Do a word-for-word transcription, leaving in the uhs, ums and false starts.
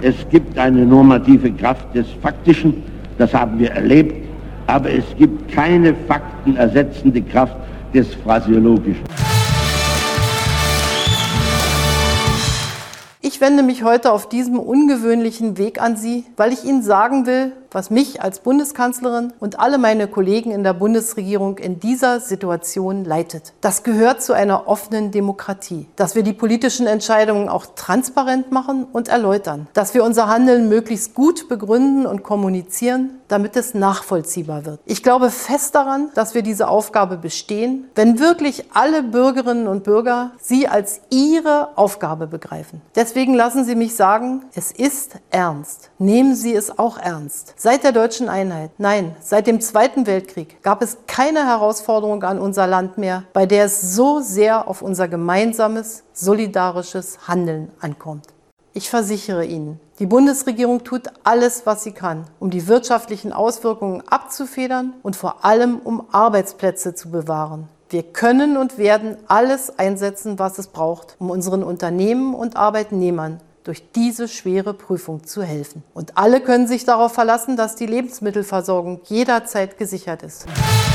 Es gibt eine normative Kraft des Faktischen, das haben wir erlebt, aber es gibt keine faktenersetzende Kraft des Phraseologischen. Ich wende mich heute auf diesem ungewöhnlichen Weg an Sie, weil ich Ihnen sagen will, was mich als Bundeskanzlerin und alle meine Kollegen in der Bundesregierung in dieser Situation leitet. Das gehört zu einer offenen Demokratie, dass wir die politischen Entscheidungen auch transparent machen und erläutern, dass wir unser Handeln möglichst gut begründen und kommunizieren, damit es nachvollziehbar wird. Ich glaube fest daran, dass wir diese Aufgabe bestehen, wenn wirklich alle Bürgerinnen und Bürger sie als ihre Aufgabe begreifen. Deswegen lassen Sie mich sagen, es ist ernst. Nehmen Sie es auch ernst. Seit der deutschen Einheit, nein, seit dem Zweiten Weltkrieg gab es keine Herausforderung an unser Land mehr, bei der es so sehr auf unser gemeinsames, solidarisches Handeln ankommt. Ich versichere Ihnen, die Bundesregierung tut alles, was sie kann, um die wirtschaftlichen Auswirkungen abzufedern und vor allem um Arbeitsplätze zu bewahren. Wir können und werden alles einsetzen, was es braucht, um unseren Unternehmen und Arbeitnehmern durch diese schwere Prüfung zu helfen. Und alle können sich darauf verlassen, dass die Lebensmittelversorgung jederzeit gesichert ist.